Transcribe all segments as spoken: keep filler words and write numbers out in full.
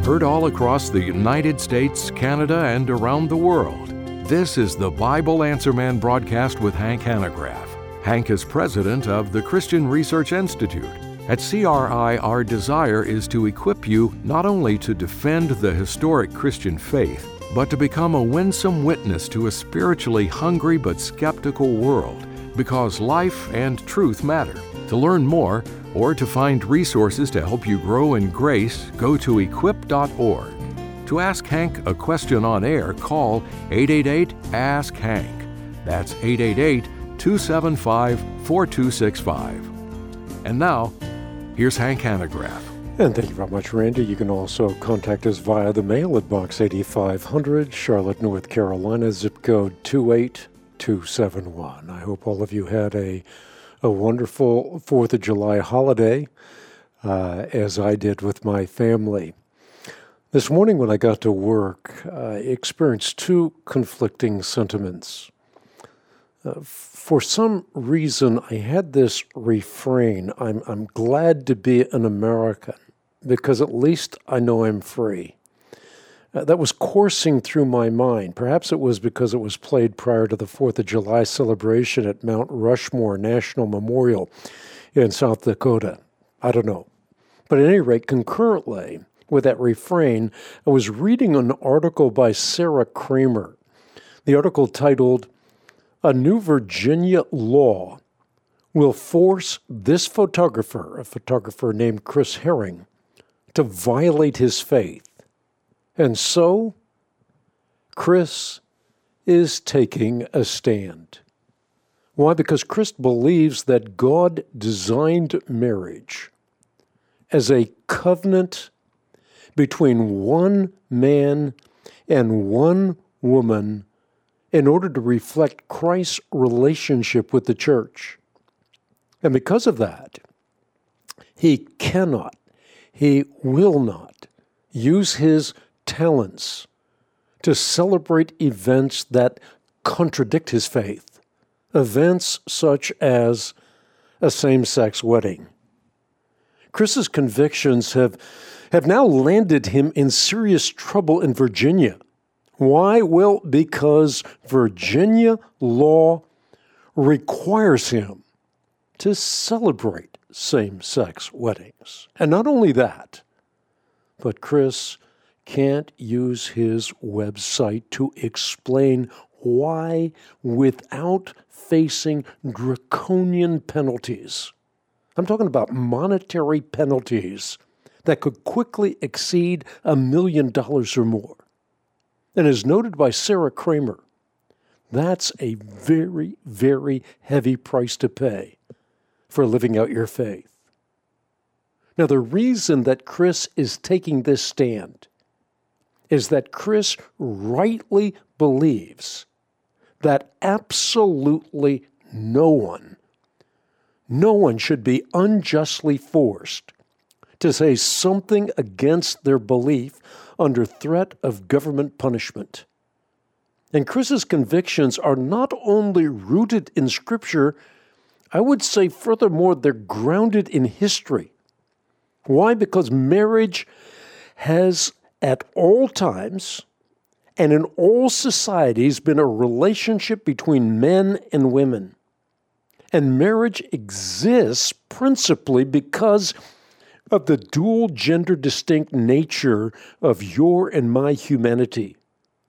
heard all across the United States, Canada, and around the world. This is the Bible Answer Man broadcast with Hank Hanegraaff. Hank is president of the Christian Research Institute. At C R I, our desire is to equip you not only to defend the historic Christian faith, but to become a winsome witness to a spiritually hungry but skeptical world, because life and truth matter. To learn more or to find resources to help you grow in grace, go to equip dot org. To ask Hank a question on air, call eight eight eight, ask Hank. That's eight eight eight, two seven five, four two six five. And now, here's Hank Hanegraaff. And thank you very much, Randy. You can also contact us via the mail at Box eighty-five hundred, Charlotte, North Carolina, zip code two eight two seven one. I hope all of you had a a wonderful fourth of July holiday, uh, as I did with my family. This morning when I got to work, I experienced two conflicting sentiments. Uh, for some reason, I had this refrain, I'm, I'm glad to be an American, because at least I know I'm free. Uh, that was coursing through my mind. Perhaps it was because it was played prior to the fourth of July celebration at Mount Rushmore National Memorial in South Dakota. I don't know. But at any rate, concurrently with that refrain, I was reading an article by Sarah Kramer. The article titled, "A New Virginia Law Will Force This Photographer," a photographer named Chris Herring, "to violate his faith." And so, Chris is taking a stand. Why? Because Chris believes that God designed marriage as a covenant between one man and one woman in order to reflect Christ's relationship with the church. And because of that, he cannot, he will not use his talents to celebrate events that contradict his faith, events such as a same-sex wedding. Chris's convictions have, have now landed him in serious trouble in Virginia. Why? Well, because Virginia law requires him to celebrate same-sex weddings. And not only that, but Chris can't use his website to explain why without facing draconian penalties. I'm talking about monetary penalties that could quickly exceed a million dollars or more. And as noted by Sarah Kramer, that's a very, very heavy price to pay for living out your faith. Now, the reason that Chris is taking this stand is that Chris rightly believes that absolutely no one, no one should be unjustly forced to say something against their belief under threat of government punishment. And Chris's convictions are not only rooted in Scripture, I would say furthermore, they're grounded in history. Why? Because marriage has at all times and in all societies been a relationship between men and women. And marriage exists principally because of the dual gender distinct nature of your and my humanity.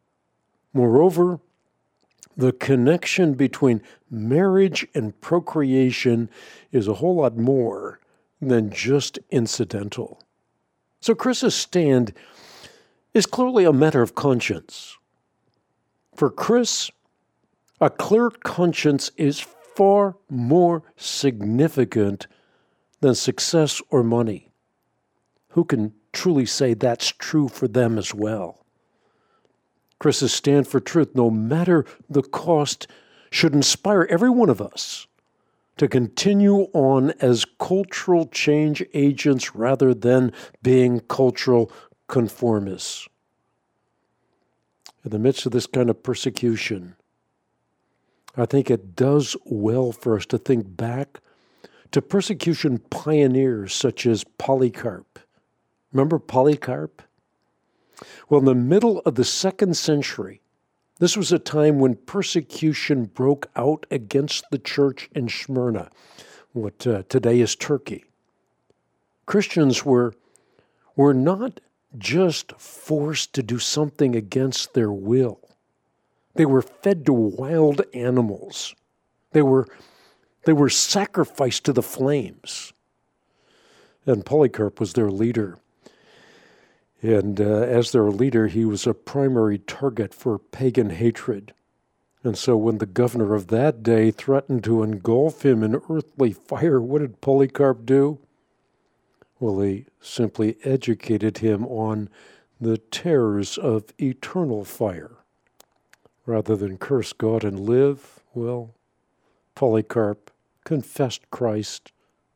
Moreover, the connection between marriage and procreation is a whole lot more than just incidental. So Chris's stand is clearly a matter of conscience. For Chris, a clear conscience is far more significant than success or money. Who can truly say that's true for them as well? Chris's stand for truth, no matter the cost, should inspire every one of us to continue on as cultural change agents rather than being cultural conformists. In the midst of this kind of persecution, I think it does well for us to think back to persecution pioneers such as Polycarp. Remember Polycarp? Well, in the middle of the second century, this was a time when persecution broke out against the church in Smyrna, what uh, today is Turkey. Christians were, were not just forced to do something against their will. They were fed to wild animals. They were, they were sacrificed to the flames. And Polycarp was their leader. And uh, as their leader, he was a primary target for pagan hatred. And so when the governor of that day threatened to engulf him in earthly fire, what did Polycarp do? Well, he simply educated him on the terrors of eternal fire. Rather than curse God and live, well, Polycarp confessed Christ,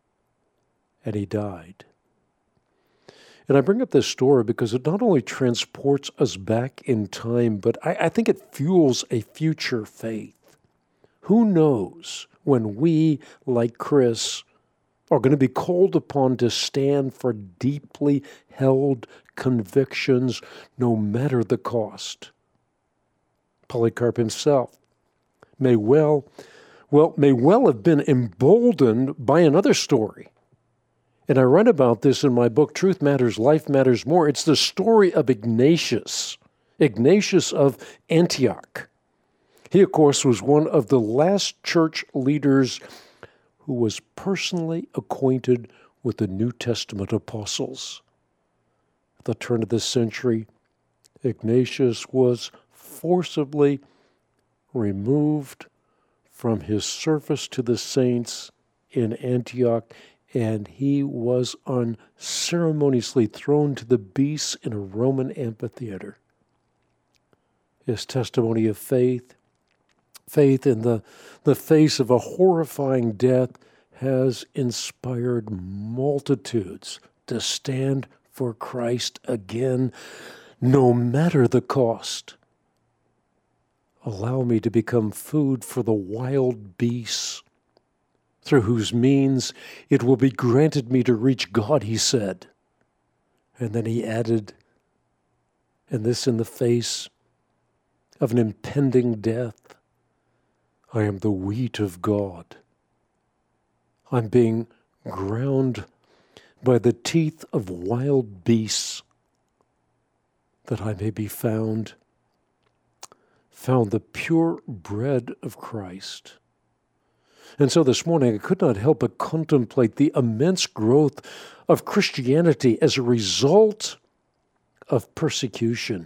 and he died. And I bring up this story because it not only transports us back in time, but I, I think it fuels a future faith. Who knows when we, like Chris, are going to be called upon to stand for deeply held convictions, no matter the cost. Polycarp himself may well, well, may well have been emboldened by another story. And I write about this in my book, Truth Matters, Life Matters More. It's the story of Ignatius, Ignatius of Antioch. He, of course, was one of the last church leaders who was personally acquainted with the New Testament apostles. At the turn of the century, Ignatius was forcibly removed from his service to the saints in Antioch, and he was unceremoniously thrown to the beasts in a Roman amphitheater. His testimony of faith, faith in the, the face of a horrifying death, has inspired multitudes to stand for Christ again, no matter the cost. Allow me to become food for the wild beasts, through whose means it will be granted me to reach God, he said. And then he added, and this in the face of an impending death, I am the wheat of God. I'm being ground by the teeth of wild beasts, that I may be found, found the pure bread of Christ. And so this morning I could not help but contemplate the immense growth of Christianity as a result of persecution.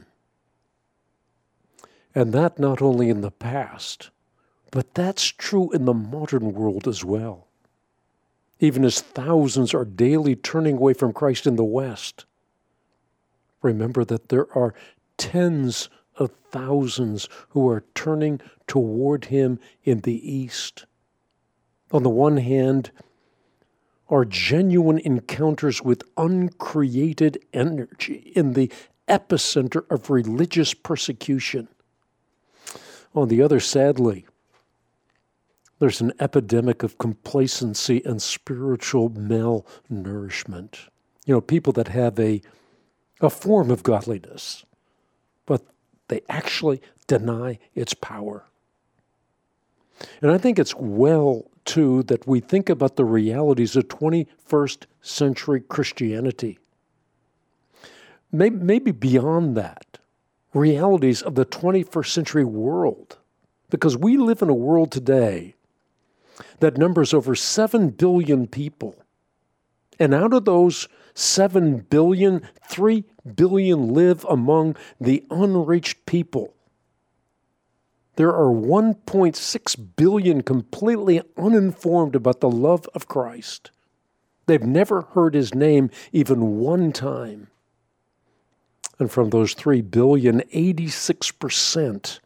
And that not only in the past, but that's true in the modern world as well. Even as thousands are daily turning away from Christ in the West, remember that there are tens of thousands who are turning toward him in the East. On the one hand, are genuine encounters with uncreated energy in the epicenter of religious persecution. On the other, sadly, there's an epidemic of complacency and spiritual malnourishment. You know, people that have a, a form of godliness, but they actually deny its power. And I think it's well, too, that we think about the realities of twenty-first century Christianity. Maybe, maybe beyond that, realities of the twenty-first century world. Because we live in a world today that numbers over seven billion people. And out of those seven billion, three billion live among the unreached people. There are one point six billion completely uninformed about the love of Christ. They've never heard his name even one time. And from those three billion, eighty-six percent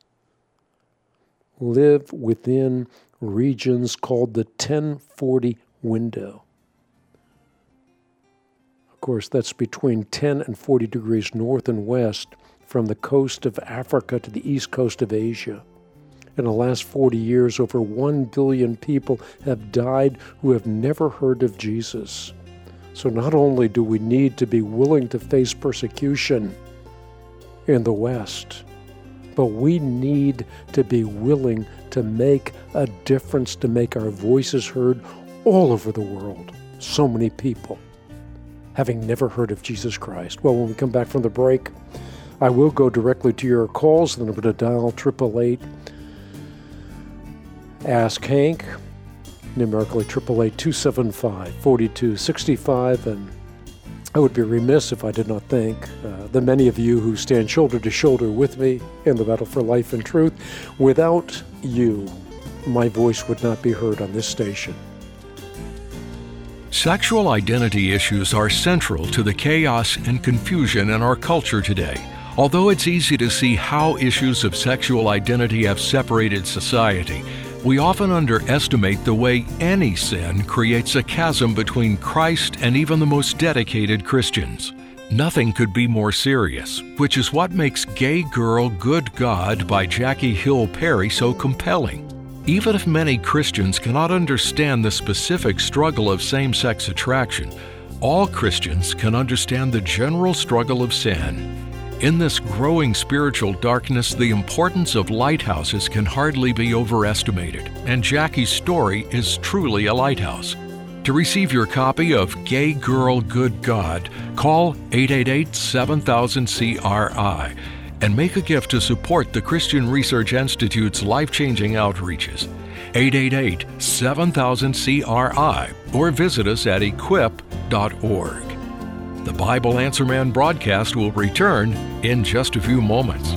live within regions called the ten forty window. Of course, that's between ten and forty degrees north and west from the coast of Africa to the east coast of Asia. In the last forty years, over one billion people have died who have never heard of Jesus. So not only do we need to be willing to face persecution, in the West. But we need to be willing to make a difference, to make our voices heard all over the world. So many people having never heard of Jesus Christ. Well, when we come back from the break, I will go directly to your calls. Then I'm going to dial eight eight eight, Ask Hank, numerically eight eight eight, two seven five, four two six five, and I would be remiss if I did not thank uh, the many of you who stand shoulder to shoulder with me in the battle for life and truth. Without you, my voice would not be heard on this station. Sexual identity issues are central to the chaos and confusion in our culture today. Although it's easy to see how issues of sexual identity have separated society, we often underestimate the way any sin creates a chasm between Christ and even the most dedicated Christians. Nothing could be more serious, which is what makes Gay Girl, Good God by Jackie Hill Perry so compelling. Even if many Christians cannot understand the specific struggle of same-sex attraction, all Christians can understand the general struggle of sin. In this growing spiritual darkness, the importance of lighthouses can hardly be overestimated, and Jackie's story is truly a lighthouse. To receive your copy of Gay Girl, Good God, call eight eight eight, seven thousand, C R I and make a gift to support the Christian Research Institute's life-changing outreaches. eight eight eight, seven thousand, C R I or visit us at equip dot org. The Bible Answer Man broadcast will return in just a few moments.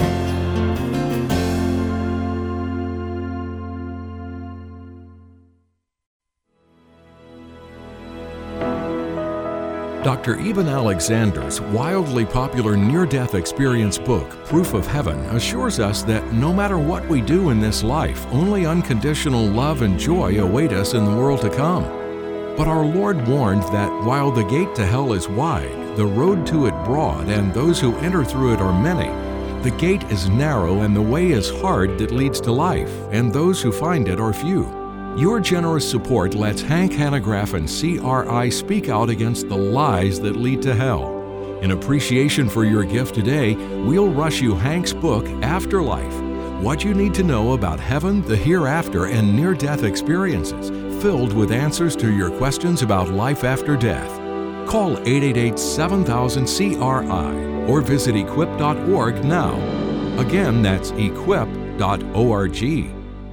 Doctor Eben Alexander's wildly popular near-death experience book, Proof of Heaven, assures us that no matter what we do in this life, only unconditional love and joy await us in the world to come. But our Lord warned that while the gate to hell is wide, the road to it broad, and those who enter through it are many, the gate is narrow and the way is hard that leads to life, and those who find it are few. Your generous support lets Hank Hanegraaff and C R I speak out against the lies that lead to hell. In appreciation for your gift today, we'll rush you Hank's book, Afterlife: What You Need to Know About Heaven, the Hereafter, and Near-Death Experiences, filled with answers to your questions about life after death. Call eight eight eight, seven thousand, C R I or visit equip dot org now. Again, that's equip dot org.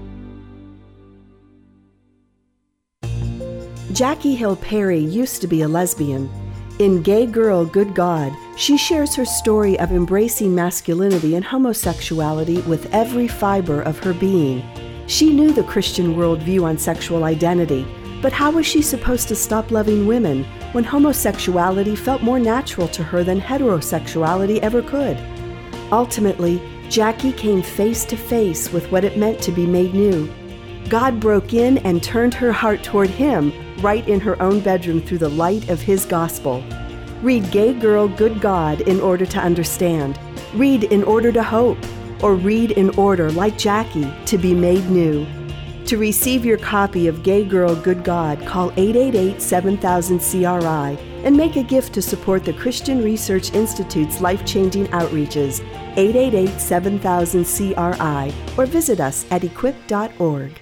Jackie Hill Perry used to be a lesbian. In Gay Girl, Good God, she shares her story of embracing masculinity and homosexuality with every fiber of her being. She knew the Christian worldview on sexual identity, but how was she supposed to stop loving women when homosexuality felt more natural to her than heterosexuality ever could? Ultimately, Jackie came face to face with what it meant to be made new. God broke in and turned her heart toward Him right in her own bedroom through the light of His gospel. Read Gay Girl, Good God in order to understand. Read in order to hope. Or read in order, like Jackie, to be made new. To receive your copy of Gay Girl, Good God, call eight eight eight, seven thousand, C R I and make a gift to support the Christian Research Institute's life-changing outreaches, eight eight eight, seven thousand, C R I, or visit us at equip dot org.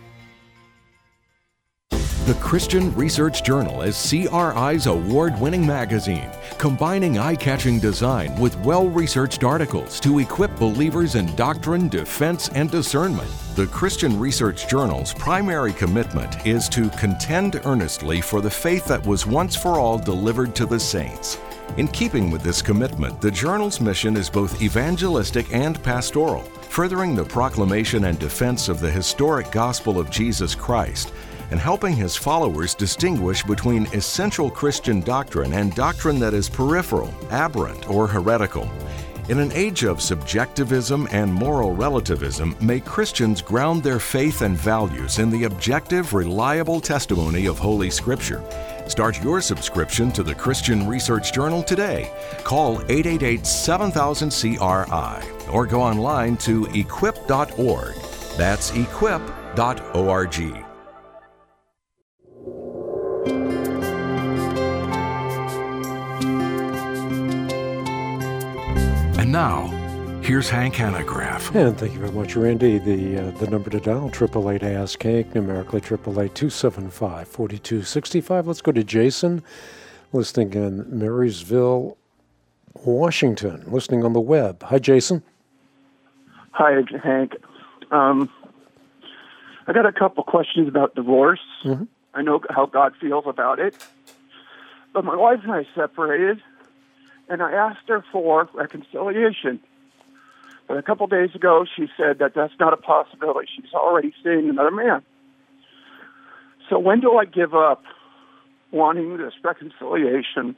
The Christian Research Journal is C R I's award-winning magazine, combining eye-catching design with well-researched articles to equip believers in doctrine, defense, and discernment. The Christian Research Journal's primary commitment is to contend earnestly for the faith that was once for all delivered to the saints. In keeping with this commitment, the journal's mission is both evangelistic and pastoral, furthering the proclamation and defense of the historic gospel of Jesus Christ, and helping His followers distinguish between essential Christian doctrine and doctrine that is peripheral, aberrant, or heretical. In an age of subjectivism and moral relativism, may Christians ground their faith and values in the objective, reliable testimony of Holy Scripture. Start your subscription to the Christian Research Journal today. Call eight eight eight, seven thousand, C R I or go online to equip dot org. That's equip dot org. And now, Here's Hank Hanegraaff. And thank you very much, Randy. The uh, the number to dial, triple eight Ask Hank, numerically triple eight two seven five four two six five. Let's go to Jason, listening in Marysville, Washington, listening on the web. Hi, Jason. Hi, Hank. Um, I got a couple questions about divorce. Mm-hmm. I know how God feels about it. But my wife and I separated, and I asked her for reconciliation. But a couple days ago, she said that that's not a possibility. She's already seeing another man. So when do I give up wanting this reconciliation?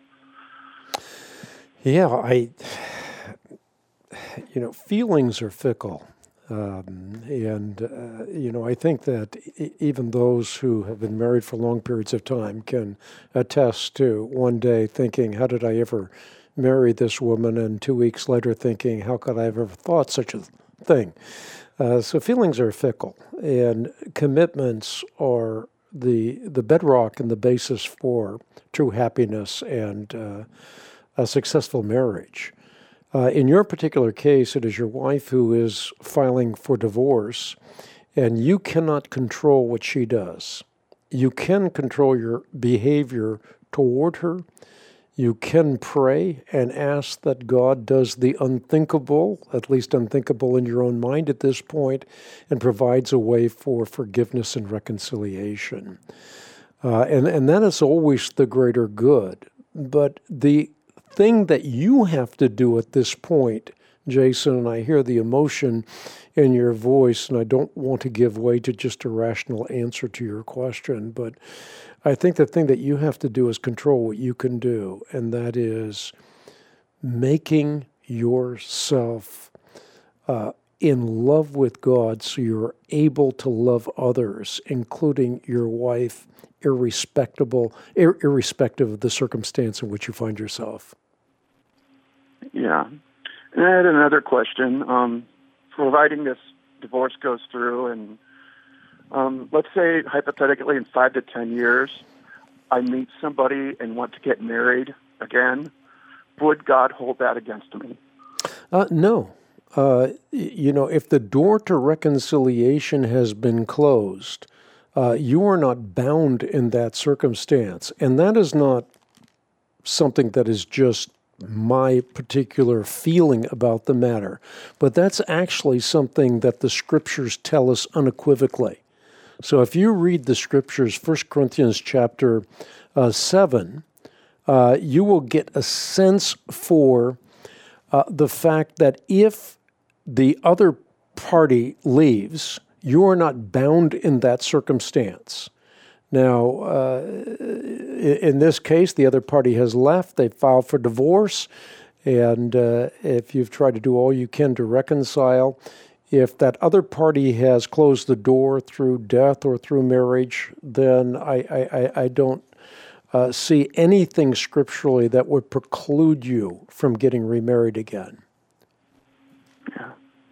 Yeah, I, you know, feelings are fickle. Um, and, uh, you know, I think that e- even those who have been married for long periods of time can attest to one day thinking, how did I ever marry this woman? And two weeks later thinking, how could I have ever thought such a thing? Uh, so feelings are fickle, and commitments are the the bedrock and the basis for true happiness and uh, a successful marriage. Uh, in your particular case, it is your wife who is filing for divorce, and you cannot control what she does. You can control your behavior toward her. You can pray and ask that God does the unthinkable, at least unthinkable in your own mind at this point, and provides a way for forgiveness and reconciliation. Uh, and, and that is always the greater good. But the thing that you have to do at this point, Jason, and I hear the emotion in your voice, and I don't want to give way to just a rational answer to your question, but I think the thing that you have to do is control what you can do, and that is making yourself uh, in love with God so you're able to love others, including your wife, irrespectable, ir- irrespective of the circumstance in which you find yourself. Yeah. And I had another question. Um, providing this divorce goes through, and um, let's say, hypothetically, in five to ten years, I meet somebody and want to get married again, would God hold that against me? Uh, no. Uh, you know, if the door to reconciliation has been closed, uh, you are not bound in that circumstance. And that is not something that is just my particular feeling about the matter, but that's actually something that the Scriptures tell us unequivocally. So if you read the Scriptures, First Corinthians chapter uh, seven, uh, you will get a sense for uh, the fact that if the other party leaves, you are not bound in that circumstance. Now, uh, in this case, the other party has left. They filed for divorce. And uh, if you've tried to do all you can to reconcile, if that other party has closed the door through death or through marriage, then I, I, I don't uh, see anything scripturally that would preclude you from getting remarried again. Yeah.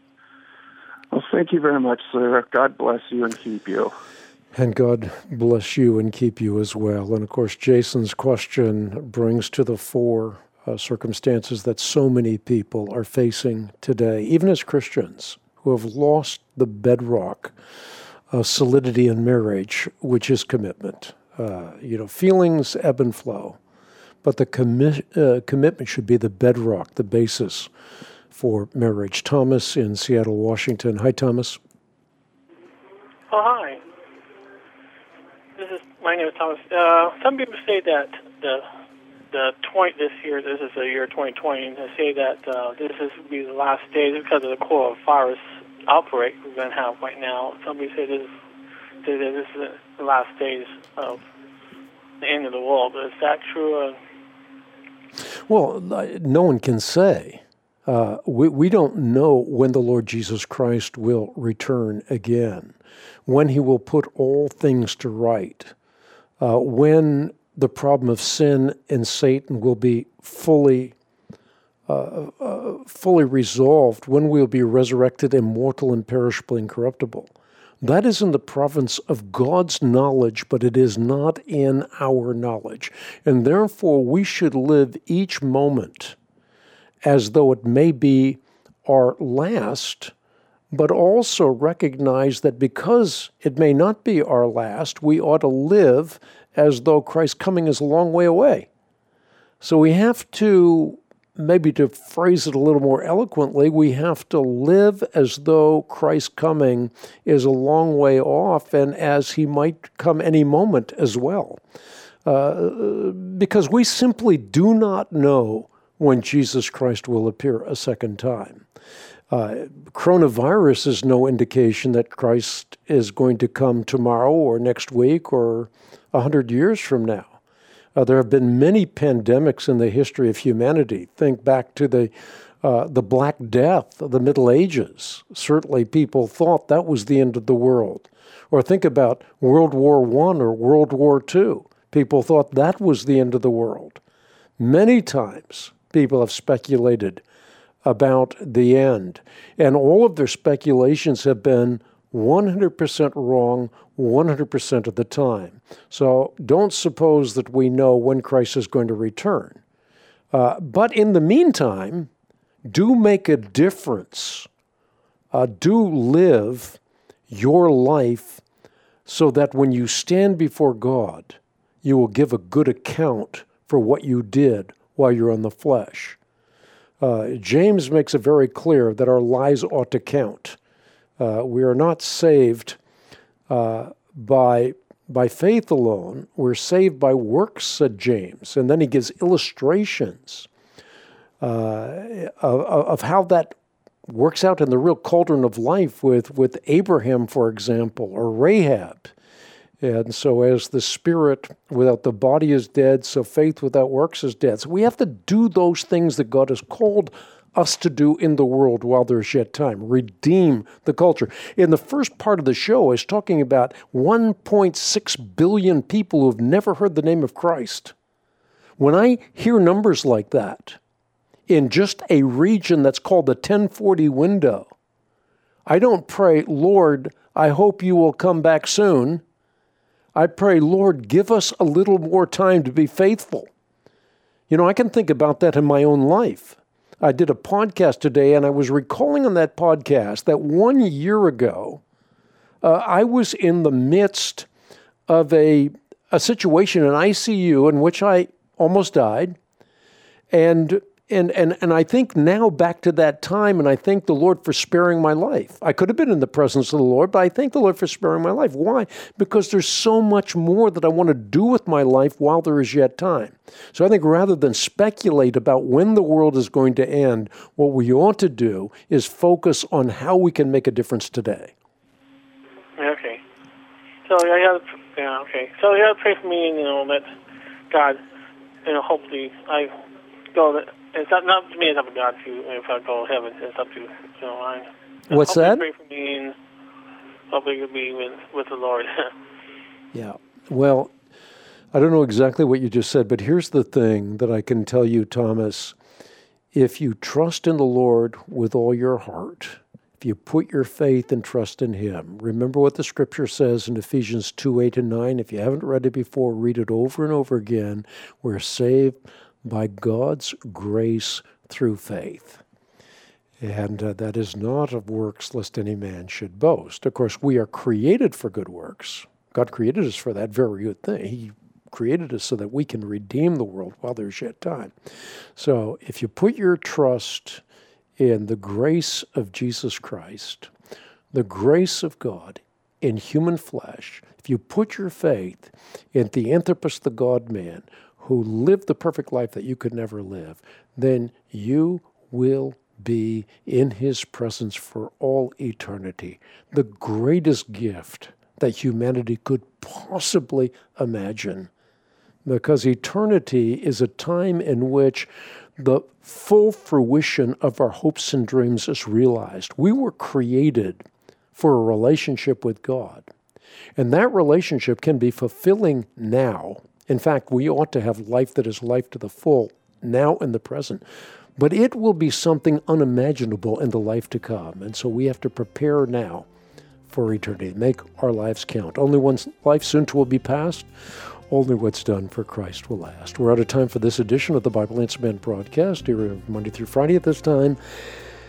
Well, thank you very much, sir. God bless you and keep you. And God bless you and keep you as well. And of course, Jason's question brings to the fore uh, circumstances that so many people are facing today, even as Christians, who have lost the bedrock of solidity in marriage, which is commitment. Uh, you know, feelings ebb and flow, but the commi- uh, commitment should be the bedrock, the basis for marriage. Thomas in Seattle, Washington. Hi, Thomas. Oh, hi. This is my name is Thomas. Uh, some people say that the the twenty this year, this is the year twenty twenty, and they say that uh, this is will be the last days because of the coronavirus outbreak we're going to have right now. Somebody say this say that this is the last days of the end of the world. Is that true? Uh, well, no one can say. Uh, we, we don't know when the Lord Jesus Christ will return again, when he will put all things to right, uh, when the problem of sin and Satan will be fully uh, uh, fully resolved, when we'll be resurrected, immortal, imperishable, incorruptible. That is in the province of God's knowledge, but it is not in our knowledge. And therefore, we should live each moment as though it may be our last, but also recognize that because it may not be our last, we ought to live as though Christ's coming is a long way away. So we have to, maybe to phrase it a little more eloquently, we have to live as though Christ's coming is a long way off and as he might come any moment as well. Uh, because we simply do not know when Jesus Christ will appear a second time. Uh, coronavirus is no indication that Christ is going to come tomorrow or next week or a hundred years from now. Uh, there have been many pandemics in the history of humanity. Think back to the uh, the Black Death of the Middle Ages. Certainly people thought that was the end of the world. Or think about World War One or World War Two. People thought that was the end of the world. Many times people have speculated about the end. And all of their speculations have been one hundred percent wrong one hundred percent of the time. So don't suppose that we know when Christ is going to return. Uh, but in the meantime, do make a difference. Uh, do live your life so that when you stand before God, you will give a good account for what you did while you're in the flesh. Uh, James makes it very clear that our lives ought to count. Uh, we are not saved uh, by by faith alone. We're saved by works, said James. And then he gives illustrations uh, of, of how that works out in the real cauldron of life with, with Abraham, for example, or Rahab. And so as the spirit without the body is dead, so faith without works is dead. So we have to do those things that God has called us to do in the world while there's yet time. Redeem the culture. In the first part of the show, I was talking about one point six billion people who have never heard the name of Christ. When I hear numbers like that in just a region that's called the ten forty window, I don't pray, Lord, I hope you will come back soon. I pray, Lord, give us a little more time to be faithful. You know, I can think about that in my own life. I did a podcast today, and I was recalling on that podcast that one year ago, uh, I was in the midst of a, a situation in I C U in which I almost died. And And, and and I think now back to that time, and I thank the Lord for sparing my life. I could have been in the presence of the Lord, but I thank the Lord for sparing my life. Why? Because there's so much more that I want to do with my life while there is yet time. So I think rather than speculate about when the world is going to end, what we ought to do is focus on how we can make a difference today. Okay. So I have, yeah, okay. So you have to pray for me, you know, that God, you know, hopefully I go that. It's not, not to me, it's up to God to, if I go to heaven. It's up to, you know, I. What's that? Pray for me and hopefully you'll be with, with the Lord. Yeah. Well, I don't know exactly what you just said, but here's the thing that I can tell you, Thomas. If you trust in the Lord with all your heart, if you put your faith and trust in Him, remember what the Scripture says in Ephesians two, eight, and nine. If you haven't read it before, read it over and over again. We're saved by God's grace through faith. And uh, that is not of works, lest any man should boast. Of course, we are created for good works. God created us for that very good thing. He created us so that we can redeem the world while there's yet time. So if you put your trust in the grace of Jesus Christ, the grace of God in human flesh, if you put your faith in the Anthropos, the God-man, who lived the perfect life that you could never live, then you will be in His presence for all eternity. The greatest gift that humanity could possibly imagine. Because eternity is a time in which the full fruition of our hopes and dreams is realized. We were created for a relationship with God. And that relationship can be fulfilling now. In fact, we ought to have life that is life to the full, now in the present. But it will be something unimaginable in the life to come. And so we have to prepare now for eternity. Make our lives count. Only one life soon will be passed. Only what's done for Christ will last. We're out of time for this edition of the Bible Answer Man broadcast, here Monday through Friday at this time.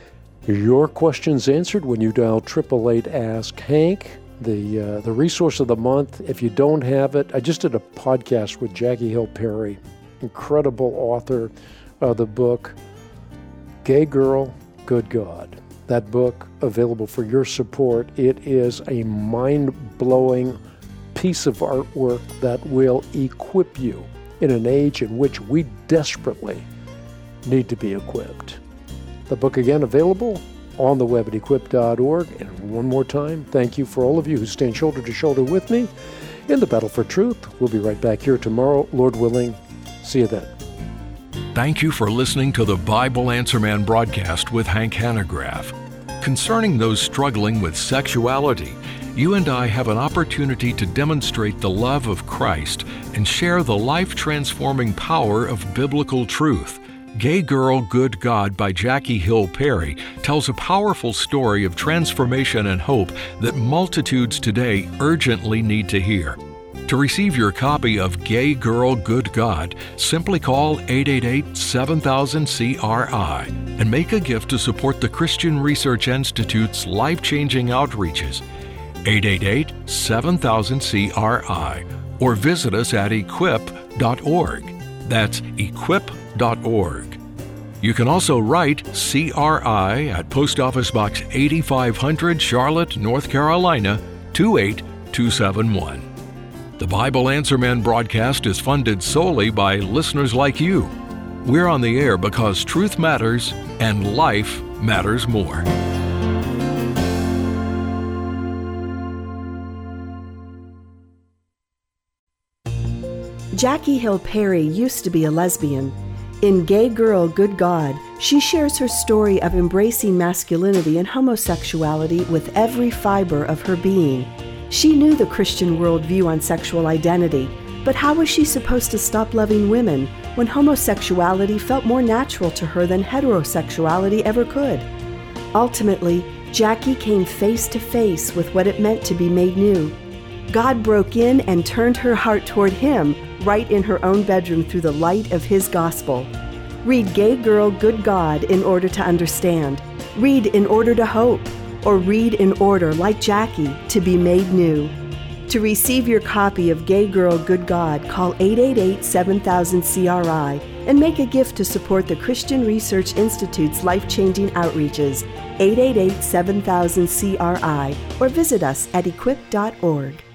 your questions answered when you dial eight eight eight, ask Hank. The uh, the resource of the month, if you don't have it, I just did a podcast with Jackie Hill Perry, incredible author of the book, Gay Girl, Good God. That book available for your support. It is a mind-blowing piece of artwork that will equip you in an age in which we desperately need to be equipped. The book again available on the web at equip dot org. And one more time, thank you for all of you who stand shoulder to shoulder with me in the battle for truth. We'll be right back here tomorrow, Lord willing. See you then. Thank you for listening to the Bible Answer Man broadcast with Hank Hanegraaff. Concerning those struggling with sexuality, you and I have an opportunity to demonstrate the love of Christ and share the life-transforming power of biblical truth. Gay Girl, Good God by Jackie Hill Perry tells a powerful story of transformation and hope that multitudes today urgently need to hear. To receive your copy of Gay Girl, Good God, simply call eight eight eight, seven thousand, C R I and make a gift to support the Christian Research Institute's life-changing outreaches. eight eight eight, seven thousand, C R I or visit us at equip dot org. That's equip dot org. You can also write C R I at Post Office Box eighty-five hundred, Charlotte, North Carolina, two eight two seven one. The Bible Answer Man broadcast is funded solely by listeners like you. We're on the air because truth matters and life matters more. Jackie Hill Perry used to be a lesbian. In Gay Girl, Good God, she shares her story of embracing masculinity and homosexuality with every fiber of her being. She knew the Christian worldview on sexual identity, but how was she supposed to stop loving women when homosexuality felt more natural to her than heterosexuality ever could? Ultimately, Jackie came face to face with what it meant to be made new. God broke in and turned her heart toward Him right in her own bedroom through the light of His gospel. Read Gay Girl, Good God in order to understand. Read in order to hope. Or read in order, like Jackie, to be made new. To receive your copy of Gay Girl, Good God, call eight eight eight, seven thousand, C R I and make a gift to support the Christian Research Institute's life-changing outreaches, eight eight eight, seven thousand, C R I, or visit us at equip dot org.